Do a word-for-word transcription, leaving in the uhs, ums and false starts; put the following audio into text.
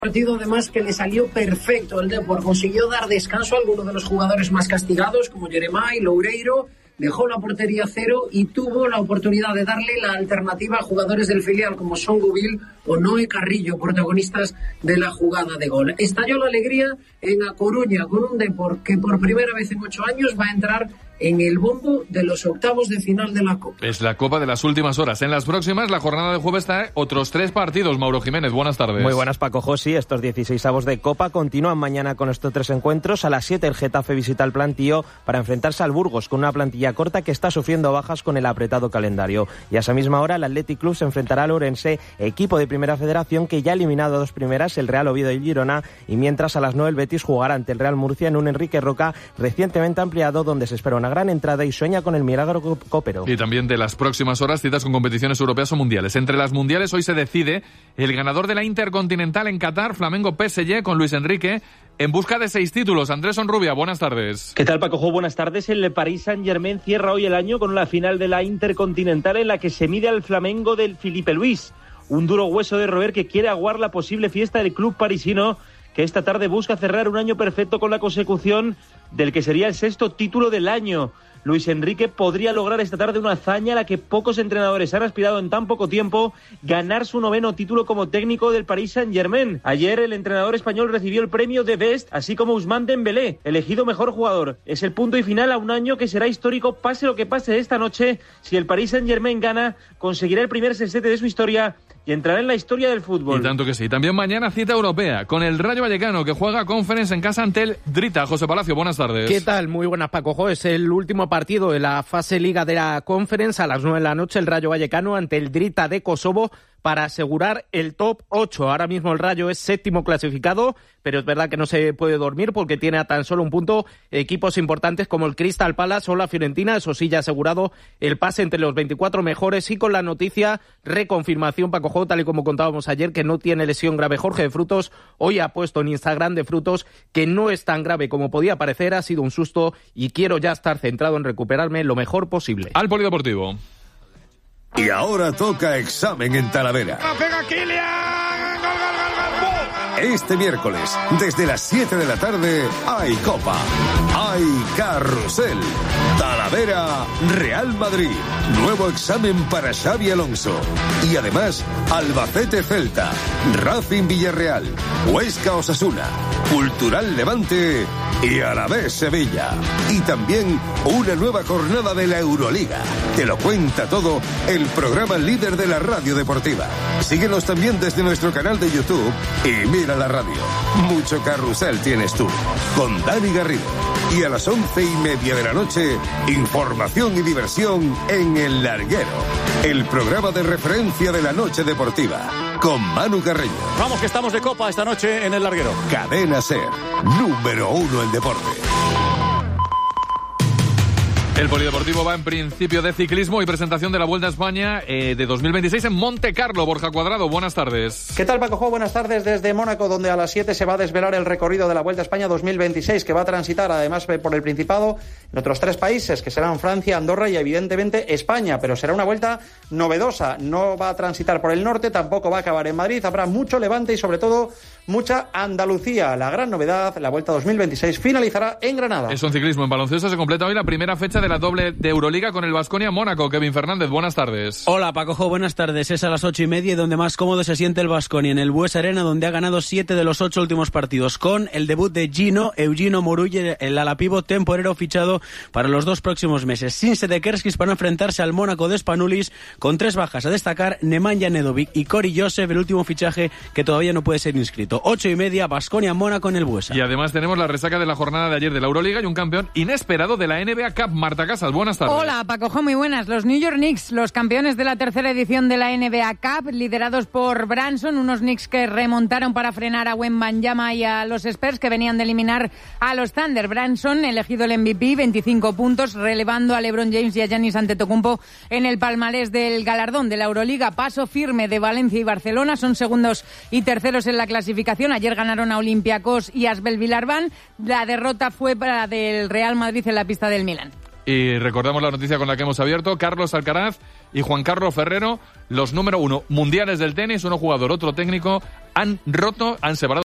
Partido además que le salió perfecto. El Depor consiguió dar descanso a algunos de los jugadores más castigados como Jeremai, Loureiro, dejó la portería cero y tuvo la oportunidad de darle la alternativa a jugadores del filial como Son Gobil o Noé Carrillo, protagonistas de la jugada de gol. Estalló la alegría en A Coruña con un Depor que por primera vez en ocho años va a entrar en el bombo de los octavos de final de la Copa. Es la Copa de las últimas horas. En las próximas, la jornada de jueves trae otros tres partidos. Mauro Jiménez, buenas tardes. Muy buenas, Paco Josi. Estos dieciseisavos de Copa continúan mañana con estos tres encuentros. A las siete el Getafe visita el Plantío para enfrentarse al Burgos con una plantilla corta que está sufriendo bajas con el apretado calendario. Y a esa misma hora el Athletic Club se enfrentará al Ourense, equipo de Primera Federación que ya ha eliminado a dos primeras, el Real Oviedo y Girona, y mientras a las nueve el Betis jugará ante el Real Murcia en un Enrique Roca recientemente ampliado donde se espera una gran entrada y sueña con el milagro copero. Y también de las próximas horas citas con competiciones europeas o mundiales. Entre las mundiales hoy se decide el ganador de la Intercontinental en Qatar, Flamengo P S G, con Luis Enrique en busca de seis títulos. Andrés Onrubia, buenas tardes. ¿Qué tal, Paco? Buenas tardes. El Paris Saint-Germain cierra hoy el año con la final de la Intercontinental en la que se mide al Flamengo del Filipe Luis. Un duro hueso de roer que quiere aguar la posible fiesta del club parisino, que esta tarde busca cerrar un año perfecto con la consecución del que sería el sexto título del año. Luis Enrique podría lograr esta tarde una hazaña a la que pocos entrenadores han aspirado en tan poco tiempo, ganar su noveno título como técnico del Paris Saint-Germain. Ayer el entrenador español recibió el premio de Best, así como Ousmane Dembélé, elegido mejor jugador. Es el punto y final a un año que será histórico, pase lo que pase esta noche. Si el Paris Saint-Germain gana, conseguirá el primer sextete de su historia y entrará en la historia del fútbol. Y tanto que sí. También mañana cita europea con el Rayo Vallecano, que juega Conference en casa ante el Drita. José Palacio, buenas tardes. ¿Qué tal? Muy buenas, Paco. Jo, es el último partido de la fase Liga de la Conference. A las nueve de la noche el Rayo Vallecano ante el Drita de Kosovo para asegurar el top ocho. Ahora mismo el Rayo es séptimo clasificado, pero es verdad que no se puede dormir porque tiene a tan solo un punto equipos importantes como el Crystal Palace o la Fiorentina. Eso sí, ya ha asegurado el pase entre los veinticuatro mejores y con la noticia, reconfirmación, Paco Jo, tal y como contábamos ayer, que no tiene lesión grave Jorge de Frutos. Hoy ha puesto en Instagram de Frutos que no es tan grave como podía parecer, ha sido un susto y quiero ya estar centrado en recuperarme lo mejor posible. Al Polideportivo. Y ahora toca examen en Talavera. Este miércoles, desde las siete de la tarde, hay Copa, hay Carrusel. Talavera, Real Madrid. Nuevo examen para Xavi Alonso. Y además, Albacete Celta, Racing Villarreal, Huesca Osasuna, Cultural Levante y Alavés Sevilla. Y también una nueva jornada de la Euroliga. Te lo cuenta todo el programa líder de la radio deportiva. Síguenos también desde nuestro canal de YouTube y mira la radio. Mucho carrusel tienes tú. Con Dani Garrido. Y a las once y media de la noche, información y diversión en El Larguero. El programa de referencia de la noche deportiva. Con Manu Carreño. Vamos que estamos de copa esta noche en El Larguero. Cadena SER. Número uno en deporte. El Polideportivo va en principio de ciclismo y presentación de la Vuelta a España eh, de dos mil veintiséis en Monte Carlo. Borja Cuadrado, buenas tardes. ¿Qué tal, Paco Jo? Buenas tardes desde Mónaco, donde a las siete se va a desvelar el recorrido de la Vuelta a España dos mil veintiséis, que va a transitar además por el Principado en otros tres países, que serán Francia, Andorra y evidentemente España, pero será una vuelta novedosa. No va a transitar por el norte, tampoco va a acabar en Madrid, habrá mucho Levante y sobre todo mucha Andalucía. La gran novedad, la Vuelta dos mil veintiséis finalizará en Granada. Eso en ciclismo. En baloncesto se completa hoy la primera fecha de la doble de Euroliga con el Baskonia Mónaco. Kevin Fernández, buenas tardes. Hola, Paco Jo, buenas tardes. Es a las ocho y media y donde más cómodo se siente el Baskonia, en el Bues Arena, donde ha ganado siete de los ocho últimos partidos, con el debut de Gino, Eugenio Morulle, el ala pívot temporero fichado para los dos próximos meses. Sin Sedekerskis para enfrentarse al Mónaco de Spanulis, con tres bajas a destacar, Nemanja Nedovic y Cory Joseph, el último fichaje que todavía no puede ser inscrito. Ocho y media, Baskonia Mónaco en el Buesa. Y además tenemos la resaca de la jornada de ayer de la Euroliga y un campeón inesperado de la N B A Cup. Marta Casas, buenas tardes. Hola, Paco Jo, muy buenas. Los New York Knicks, los campeones de la tercera edición de la N B A Cup, liderados por Branson, unos Knicks que remontaron para frenar a Wembanyama y a los Spurs, que venían de eliminar a los Thunder. Branson, elegido el M V P, veinticinco puntos, relevando a LeBron James y a Giannis Antetokounmpo en el palmarés del galardón de la Euroliga. Paso firme de Valencia y Barcelona, son segundos y terceros en la clasificación. Ayer ganaron a Olympiacos y Asbel Vilarban. La derrota fue para del Real Madrid en la pista del Milán. Y recordamos la noticia con la que hemos abierto. Carlos Alcaraz y Juan Carlos Ferrero, los número uno mundiales del tenis, uno jugador, otro técnico, han roto, han separado